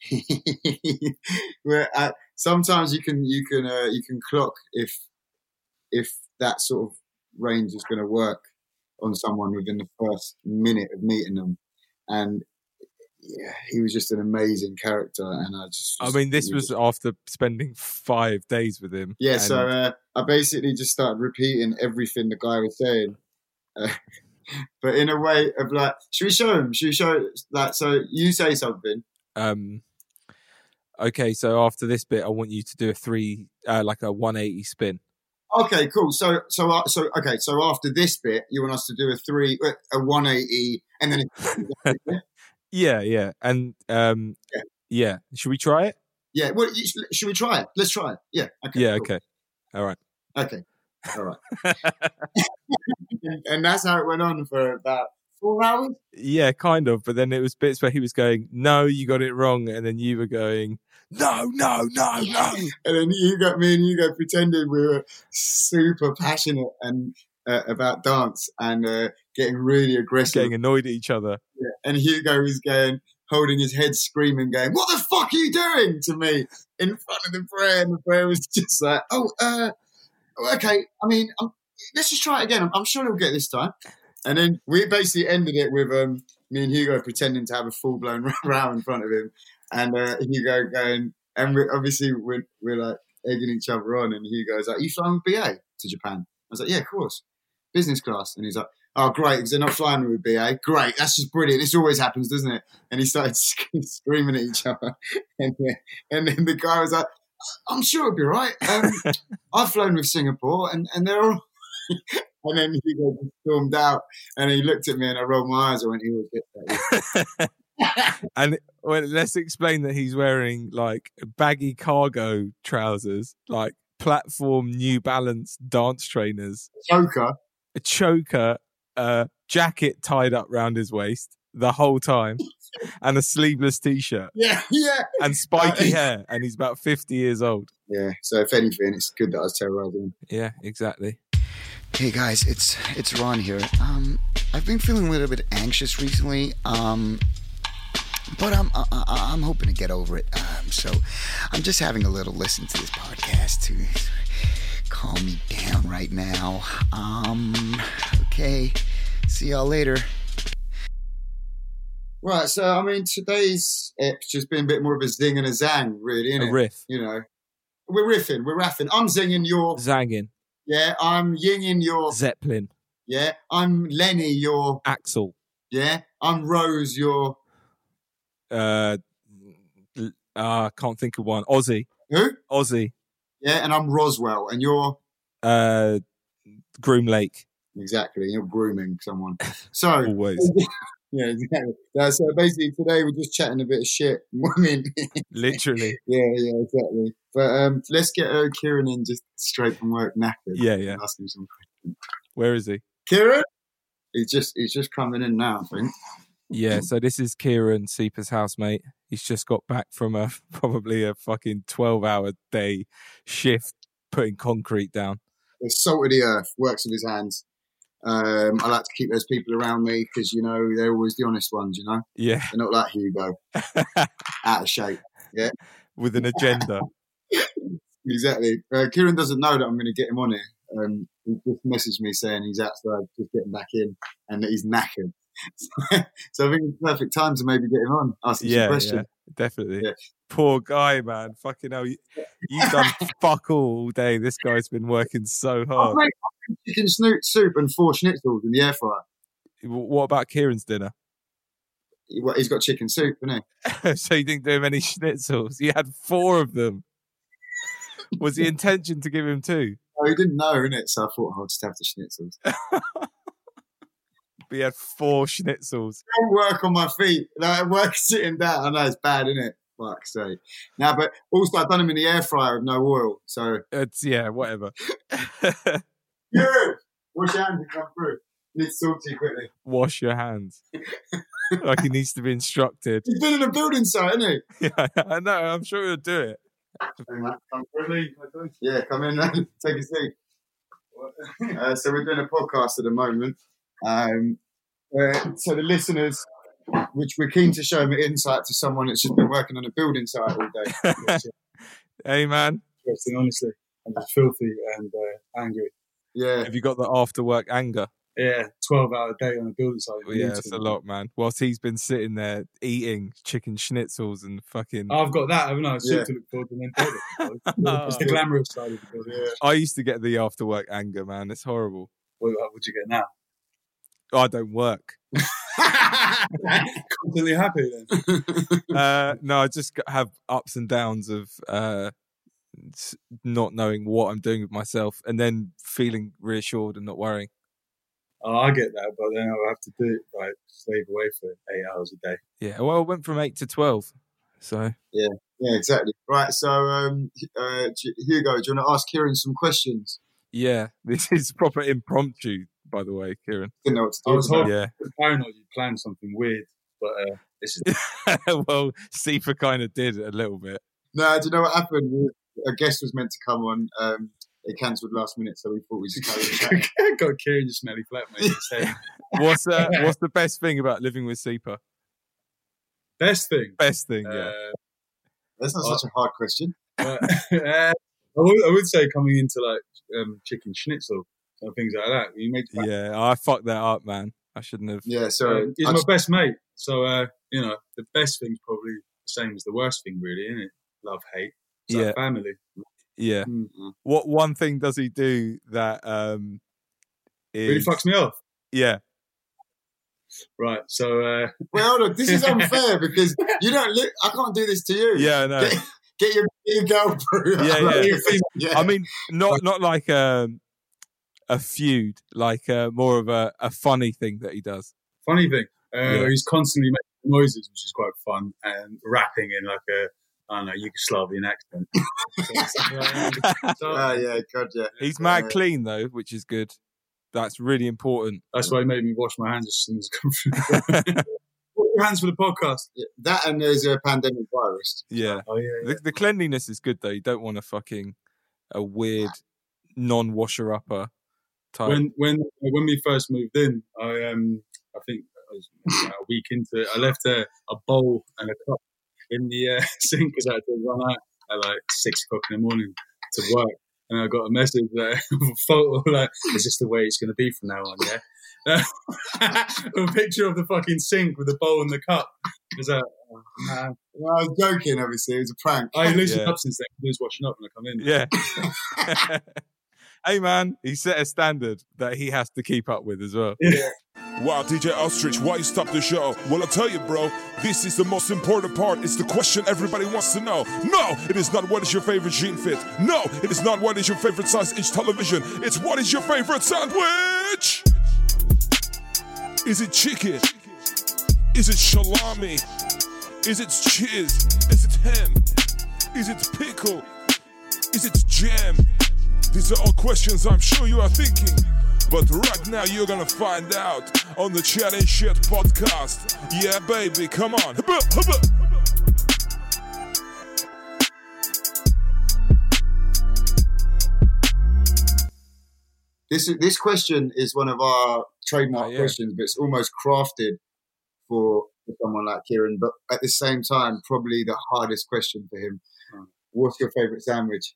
where uh, sometimes you can you can uh, you can clock if if that sort of range is going to work on someone within the first minute of meeting them. And yeah, he was just an amazing character. And I just, I mean, this was after spending five days with him. yeah. and- So uh, I basically just started repeating everything the guy was saying, uh, but in a way of like, should we show him? Should we show like? So you say something. Um, okay, so after this bit, I want you to do a three, uh, like a one eighty spin. Okay, cool. So, so, uh, so, okay. So after this bit, you want us to do a three, a one eighty, and then. A, Yeah, yeah, and um, Yeah. yeah. Should we try it? yeah. Well, you, should we try it? Let's try it. Yeah. Okay. Yeah. cool. Okay. All right. Okay. All right. And that's how it went on for about four hours. Yeah, kind of. But then it was bits where he was going, "No, you got it wrong," and then you were going, "No, no, no, no." And then you got me and you got pretending we were super passionate and uh, about dance and uh, getting really aggressive. Getting annoyed at each other. Yeah. And Hugo was going, holding his head, screaming, going, "What the fuck are you doing?" to me in front of the prayer. And the prayer was just like, "Oh, uh, okay. I mean, um, let's just try it again. I'm, I'm sure he'll get this time." And then we basically ended it with um, me and Hugo pretending to have a full blown row in front of him, and uh, Hugo going, and we're, obviously we're, we're like egging each other on, and Hugo's like, "You flying with B A to Japan?" I was like, "Yeah, of course, business class." And he's like, "Oh, great, because they're not flying with B A. Great, that's just brilliant. This always happens, doesn't it?" And he started screaming at each other, and then, and then the guy was like, "I'm sure it'll be all right. Um, I've flown with Singapore, and, and they're all." And then he just stormed out, and he looked at me, and I rolled my eyes. I went, "He will get that." And well, let's explain that he's wearing like baggy cargo trousers, like platform New Balance dance trainers, Choker, a choker, a jacket tied up round his waist the whole time, and a sleeveless t-shirt. Yeah, yeah. And spiky Uh, hair, and he's about fifty years old. Yeah, so if anything, it's good that I was terrorising him. Yeah, exactly. Hey guys, it's it's Ron here. Um, I've been feeling a little bit anxious recently. Um, but I'm I, I- I'm hoping to get over it. Um, so I'm just having a little listen to this podcast to calm me down right now. Um, okay, see y'all later. Right, so I mean, today's ep's just been a bit more of a zing and a zang, really, isn't A it? riff. You know, we're riffing, we're raffing. I'm zinging, you're Zangin. yeah. I'm yinging, you're Zeppelin. yeah. I'm Lenny, you're Axel. yeah. I'm Rose, you're Uh, l- uh, can't think of one. Ozzy. who? Ozzy. Yeah, and I'm Roswell, and you're Uh, Groom Lake. exactly. You're grooming someone. So Always. yeah, exactly. Uh, so basically, today we're just chatting a bit of shit. I mean, Literally. yeah, yeah, exactly. But um, let's get uh, Kieran in just straight from work, knackered. Yeah, yeah. Ask him some questions. Where is he? Kieran, he's just he's just coming in now, I think. Yeah, so this is Kieran, Seeper's housemate. He's just got back from a probably a fucking twelve-hour day shift putting concrete down. The salt of the earth, works with his hands. Um, I like to keep those people around me because, you know, they're always the honest ones, you know? Yeah, They're not like Hugo, out of shape. Yeah, with an agenda. exactly. Uh, Kieran doesn't know that I'm going to get him on here. Um, he just messaged me saying he's outside, just getting back in, and that he's knackered. So I think it's the perfect time to maybe get him on, ask him some Yeah, questions. yeah, definitely. Yeah. Poor guy, man. Fucking hell. You, you've done fuck all all day. This guy's been working so I've hard. made chicken snoot soup and four schnitzels in the air fryer. W- What about Kieran's dinner? He- what, He's got chicken soup, hasn't he? So you didn't do him any schnitzels. You had four of them. Was the intention to give him two? Oh, he didn't know, innit? So I thought I'll just have the schnitzels. But he had four schnitzels. Don't work on my feet. Like, work sitting down. I know it's bad, isn't it? Fuck's sake. Now, but also I've done them in the air fryer with no oil. So It's, yeah, whatever. yeah, wash your hands and come through. Need to talk to you quickly. Wash your hands. Like he needs to be instructed. He's been in a building site, hasn't he? Yeah, I know. I'm sure he'll do it. Come through. Yeah, come in and take a seat. Uh, so we're doing a podcast at the moment. Um, uh, so the listeners, which we're keen to show them an insight to someone that's just been working on a building site all day. Hey, man. Interesting, honestly. I'm just filthy and uh, angry. Yeah. Have you got the after work anger? Yeah, twelve hour day on a building site. Well, yeah, it's a lot, man. Whilst he's been sitting there eating chicken schnitzels and fucking. I've got that, haven't I? Soup Yeah. to look forward to and then build it. It's the glamorous side of the building. Yeah. I used to get the after work anger, man. It's horrible. What would you get now? I don't work. Constantly happy then. Uh, no, I just got- have ups and downs of uh, s- not knowing what I'm doing with myself and then feeling reassured and not worrying. Oh, I get that, but then I'll have to do it, like, slave away for eight hours a day. Yeah, well, I went from eight to twelve. So, Yeah, yeah, exactly. Right, so um, uh, Hugo, do you want to ask Kieran some questions? yeah, this is proper impromptu, by the way, Kieran. Didn't know what to I do. was about. hoping, Yeah. paranoid you planned something weird, but uh, this is Well, Sifa kind of did a little bit. No, do you know what happened? A guest was meant to come on. Um, they cancelled last minute, so we thought we'd just carry on chatting. got Kieran, your smelly flatmate. in his head. What's uh, what's the best thing about living with Sipa? Best thing. Best thing, yeah. Uh, That's not such a hard question. but, uh, I, would, I would say coming into like um, chicken schnitzel and things like that. You make Yeah, I fucked that up, man. I shouldn't have. Yeah, so um, he's I my just- best mate. So uh, you know, the best thing's probably the same as the worst thing, really, isn't it? Love, hate. It's Yeah. like family. Yeah. Mm. What one thing does he do that um Really is fucks me off. Yeah. Right. So uh, Well, hold on. This is unfair because you don't. Li- I can't do this to you. Yeah, I know. Get, get your, get your girl through. Yeah, Like, yeah. your thing- yeah. I mean, not not like um, a feud, like uh, more of a, a funny thing that he does. funny thing, uh, Yeah. he's constantly making noises, which is quite fun, and rapping in like a I don't know Yugoslavian accent. So, Oh, yeah, God, yeah. He's mad Uh, clean though, which is good. That's really important. that's why he made me wash my hands as soon as I come through. your hands for the podcast. Yeah, that and there's a pandemic virus. Yeah. Oh, yeah, yeah. The, the cleanliness is good though. You don't want a fucking a weird non-washer upper type. When when when we first moved in, I um I think I was about a week into it. I left a, a bowl and a cup in the uh, sink because I had to run out at like six o'clock in the morning to work. And I got a message, uh, a photo, like, is this the way it's going to be from now on, yeah? A picture of the fucking sink with the bowl and the cup. It was like, oh, man. Well, I was joking, obviously. It was a prank. I loosened Yeah. up since then. Who's washing up when I come in? Yeah. Hey man, he set a standard that he has to keep up with as well. Yeah. Wow, D J Ostrich, why you stop the show? Well, I'll tell you, bro, this is the most important part. It's the question everybody wants to know. No, it is not what is your favorite jean fit. No, it is not what is your favorite size inch television. It's what is your favorite sandwich? Is it chicken? Is it salami? Is it cheese? Is it ham? Is it pickle? Is it jam? These are all questions I'm sure you are thinking. But right now you're gonna find out on the Chat and Shit podcast. Yeah, baby, come on. Hubba, hubba. This this question is one of our trademark Oh, yeah. questions, but it's almost crafted for, for someone like Kieran. But at the same time, probably the hardest question for him. What's your favourite sandwich?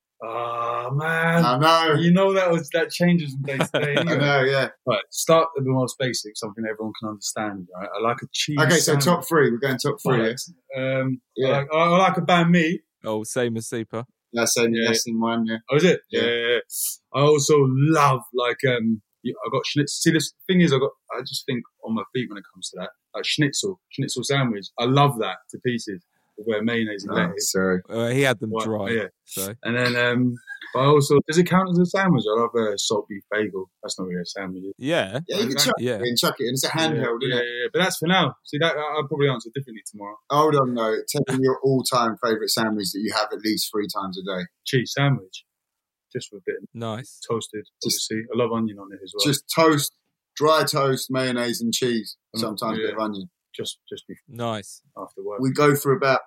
Oh, man. I know. You know that was that changes from day to day. I know, yeah. Right, start at the most basic, something everyone can understand. Right? I like a cheese Okay, so sandwich. top three. We're going top three. Right. Um, Yeah. I, like, I, I like a banh mi. Oh, same as Seeper. That's same. Yeah. That's in one. Yeah. Oh, is it? Yeah. Yeah. yeah, yeah. I also love like um. I got schnitzel. See, the thing is, I got. I just think on my feet when it comes to that, like schnitzel, schnitzel sandwich. I love that to pieces. With mayonnaise and Oh, lettuce. sorry. Uh, he had them What? dry. Yeah. So And then um, but I also does it count as a sandwich? I love a salt beef bagel. That's not really a sandwich. is it? yeah, Yeah, you can chuck Yeah. it in, chuck it in. It's a handheld, yeah, isn't yeah, it? yeah, but that's for now. See, that I'll probably answer differently tomorrow. Hold on, though. Tell me your all-time favourite sandwich that you have at least three times a day. Cheese sandwich, just with a bit of nice. toasted. Obviously, I love onion on it as well. Just toast, dry toast, mayonnaise and cheese. Sometimes a bit Yeah. of onion. just just before Nice. after work. We go for about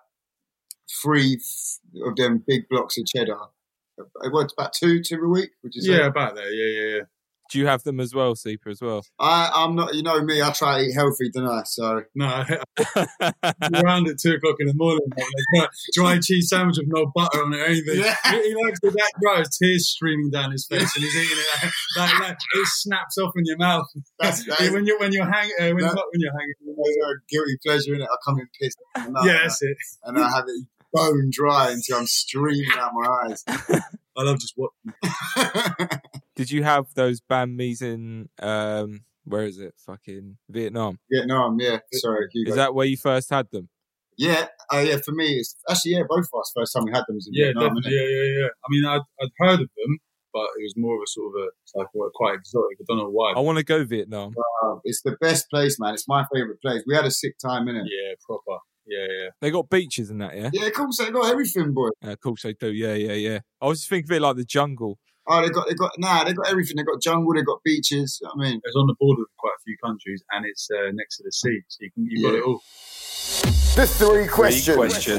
three f- of them big blocks of cheddar. What, about two, two a week? Would you say? yeah, about there. Yeah, yeah, yeah. Do you have them as well, Seeper, as well? I, I'm not, you know me, I try to eat healthy, don't I? So, No, I, I around at two o'clock in the morning, like, dry, dry cheese sandwich with no butter on it or anything. Yeah. He, he likes it that dry, his tears streaming down his face, and he's eating it like, like, like it snaps off in your mouth. That's- that is- when you when you're hanging, uh, when, that- not when you're hanging. there's a guilty pleasure in it. I come in pissed. And I, Yeah, that's it. and I have it bone dry until I'm streaming out my eyes. I love just watching. Did you have those banh mi's in, um, where is it? Fucking Vietnam. Vietnam, yeah. Sorry, Hugo. Is that where you first had them? Yeah, uh, yeah. For me, it's actually yeah. Both of us first time we had them was in Yeah, Vietnam. definitely. Yeah, yeah, yeah. I mean, I'd, I'd heard of them, but it was more of a sort of a it's like what, quite exotic. I don't know why. I want to go Vietnam. Uh, it's the best place, man. It's my favourite place. We had a sick time in it. Yeah, proper. Yeah, yeah. They got beaches and that, yeah? Yeah, of course they got everything, boy. Uh, of course they do. Yeah, yeah, yeah. I was just thinking of it like the jungle. Oh, they got they got nah, they got everything. They got jungle, they got beaches. I mean, It's on the border of quite a few countries, and it's uh, next to the sea, so you can you got Yeah. it all. the three questions.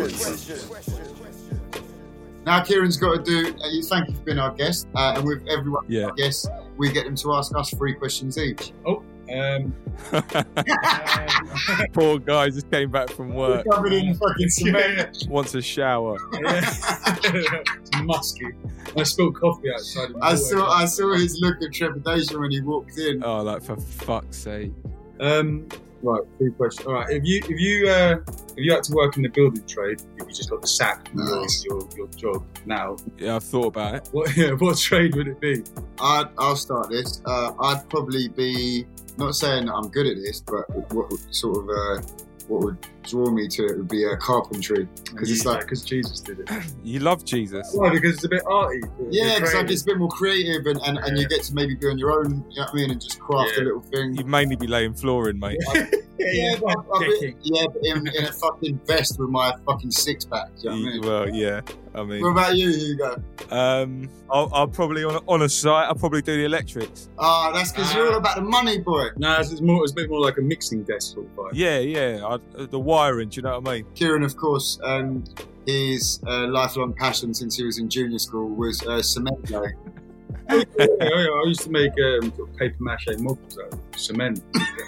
now Kieran's got to do. Uh, you thank you for being our guest, uh, and with everyone Yeah. our guests, we get them to ask us three questions each. Oh, um, Poor guy just came back from work. Covered in fucking cement. Wants a shower. yeah. It's musky. I spilled coffee outside. In the I hallway. saw I saw his look of trepidation when he walked in. Oh, like for fuck's sake. Um, right, three questions. All right, if you if you uh, if you had to work in the building trade, if you just got the sack from Nice. your, your your job now, Yeah, I've thought about it. what yeah, what trade would it be? I'd, I'll start this. Uh, I'd probably be not saying that I'm good at this, but what would sort of uh, what would draw me to it would be uh, carpentry, because it's like because Jesus did it. You love Jesus. Why? Because it's a bit arty. Yeah, because like it's a bit more creative, and, and, yeah. and you get to maybe be on your own. You know what I mean, and just craft yeah. a little thing. You'd mainly be laying flooring, mate. yeah, yeah, but, bit, yeah, but in, in a fucking vest with my fucking six pack. You know what I mean? Well, yeah. I mean, what about you, Hugo? Um, I'll, I'll probably on a, on a site. I'll probably do the electrics. Ah, oh, that's because uh, you're all about the money, boy. No, nah, it's more. It's a bit more like a mixing desk sort of vibe. Yeah, yeah. I, the wiring. Do you know what I mean? Kieran, of course, um, his uh, lifelong passion since he was in junior school was uh, cement laying. yeah, yeah, I used to make um, sort of paper mache models out of cement.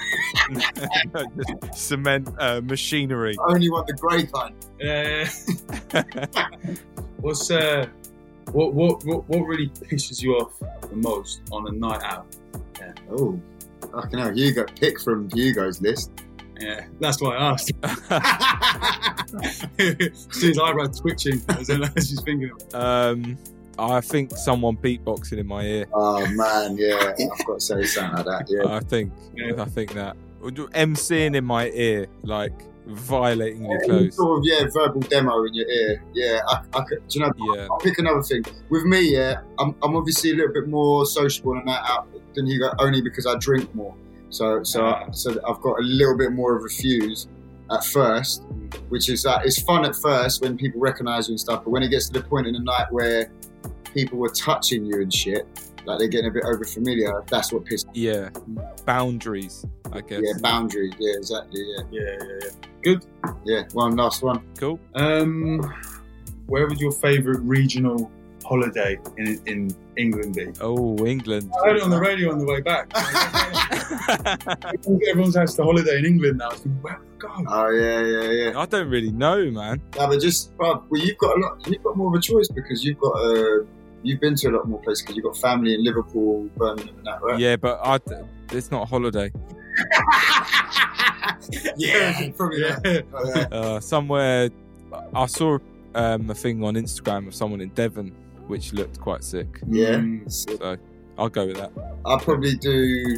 Cement uh, machinery. I only want the grey kind. Yeah. What's uh, what, what what what really pisses you off the most on a night out? Yeah. Oh, fucking hell, Hugo, pick from Hugo's list. Yeah, that's why I asked. See his eyebrow twitching as she's thinking of it. Um. I think someone beatboxing in my ear. Oh man, yeah, I've got to say something like that. Yeah, I think, yeah. I think that MCing in my ear, like violating your clothes. Sort of, yeah, verbal demo in your ear. Yeah, I, I could, do you know? Yeah. I'll pick another thing. With me, yeah, I'm, I'm obviously a little bit more sociable on a night out than you got, only because I drink more. So, so, I, so I've got a little bit more of a fuse at first, which is that it's fun at first when people recognise you and stuff, but when it gets to the point in the night where people were touching you and shit, like they're getting a bit over familiar, that's what pisses me. Yeah. Boundaries, I guess. Yeah, boundaries, yeah, exactly, yeah. Yeah, yeah, yeah. Good. Yeah, one last one. Cool. Um, where would your favourite regional holiday in in England be? Oh, England. I heard it on the radio on the way back. Everyone's has the holiday in England now. Where would go? Oh yeah, yeah, yeah. I don't really know, man. No, but just, well, you've got a lot. You've got more of a choice because you've got a. Uh, You've been to a lot more places because you've got family in Liverpool, Birmingham and that, right? Yeah, but I, it's not a holiday. yeah, probably yeah. yeah. Uh, somewhere, I saw um, a thing on Instagram of someone in Devon, which looked quite sick. Yeah. Mm, so I'll go with that. I'll probably do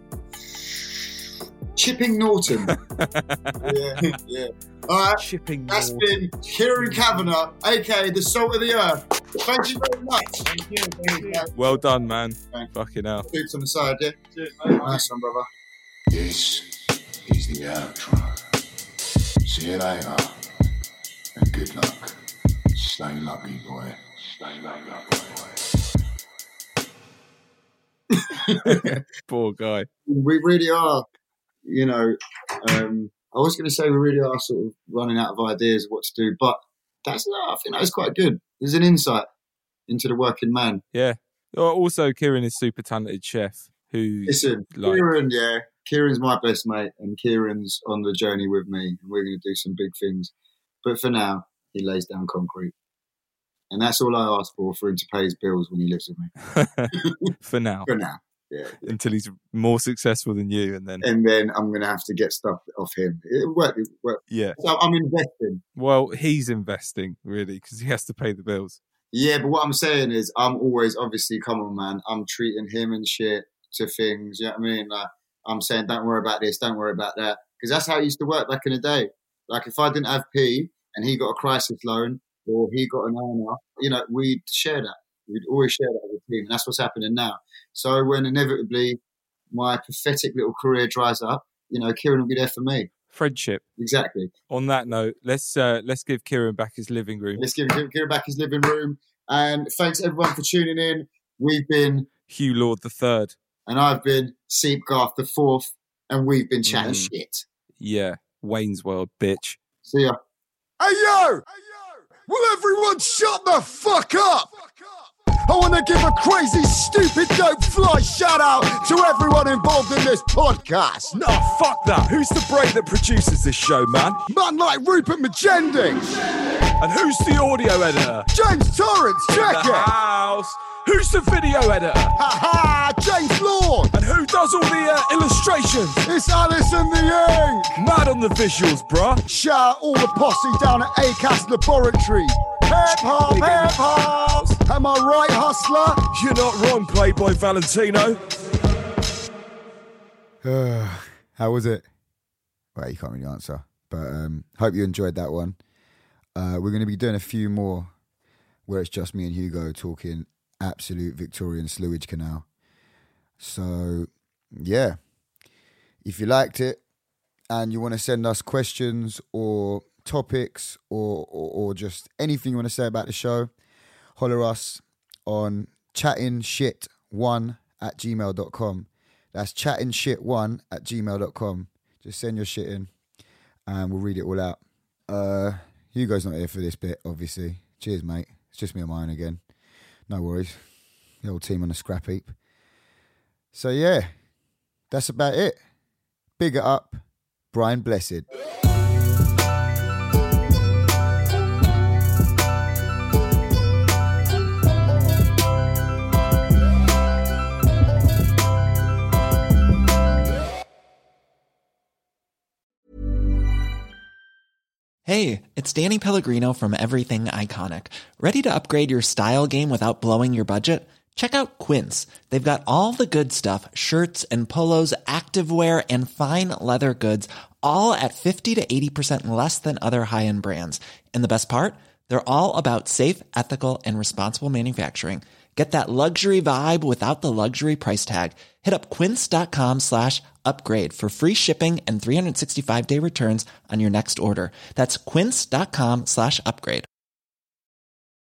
Chipping Norton. yeah, yeah. All right. Chipping That's Norton. been Kieran Kavanagh, aka the Salt of the Earth. Thank you very much. Thank you. Thank you. Well done, man. Thanks. Fucking hell. Boots on the side, yeah? Cheers, nice one, brother. This is the outro. See you later. And good luck. Stay lucky, boy. Stay lucky, boy. Poor guy. We really are, you know, um, I was going to say we really are sort of running out of ideas of what to do, but that's I think that's quite good. There's an insight into the working man. Yeah. Also, Kieran is super talented chef who. Listen, like... Kieran, yeah, Kieran's my best mate, and Kieran's on the journey with me, and we're going to do some big things. But for now, he lays down concrete, and that's all I ask for for him to pay his bills when he lives with me. For now. For now. Yeah, yeah. Until he's more successful than you, and then and then I'm going to have to get stuff off him. It worked. It worked. Yeah, so I'm investing. Well, he's investing really because he has to pay the bills. Yeah, but what I'm saying is, I'm always obviously, come on, man. I'm treating him and shit to things. You know what I mean? Like I'm saying, don't worry about this, don't worry about that, because that's how it used to work back in the day. Like if I didn't have P and he got a crisis loan or he got an earner, you know, we'd share that. We'd always share that as a team. And that's what's happening now. So when inevitably my pathetic little career dries up, you know, Kieran will be there for me. Friendship. Exactly. On that note, let's uh, let's give Kieran back his living room. Let's give Kieran back his living room. And thanks everyone for tuning in. We've been Hugh Lord the Third. And I've been Seep Garth the Fourth. And we've been chatting mm. shit. Yeah. Wayne's World, bitch. See ya. Hey yo! Will everyone shut the fuck up? I want to give a crazy, stupid, dope fly shout out to everyone involved in this podcast. No, fuck that. Who's the brain that produces this show, man? Man like Rupert Magending. And who's the audio editor? James Torrance, check in the it. House. Who's the video editor? Ha ha, James Lord. And who does all the uh, illustrations? It's Alison the Ink. Mad on the visuals, bruh. Shout out all the posse down at ACAST Laboratory. Hip hop, hip hop. Am I right, hustler? You're not wrong, Playboy Valentino. How was it? Well, you can't really answer. But um, hope you enjoyed that one. Uh, we're going to be doing a few more where it's just me and Hugo talking absolute Victorian Slewage Canal. So, yeah. If you liked it and you want to send us questions or topics or, or, or just anything you want to say about the show, holler us on chatting shit one at gmail dot com. That's chatting shit one at gmail dot com. Just send your shit in and we'll read it all out. Uh, Hugo's not here for this bit, obviously. Cheers, mate. It's just me and mine again. No worries. The whole team on a scrap heap. So, yeah, that's about it. Big it up, Brian Blessed. Hey, it's Danny Pellegrino from Everything Iconic. Ready to upgrade your style game without blowing your budget? Check out Quince. They've got all the good stuff, shirts and polos, activewear, and fine leather goods, all at fifty to eighty percent less than other high-end brands. And the best part? They're all about safe, ethical, and responsible manufacturing. Get that luxury vibe without the luxury price tag. Hit up quince.com slash upgrade for free shipping and three sixty-five day returns on your next order. That's quince.com slash upgrade.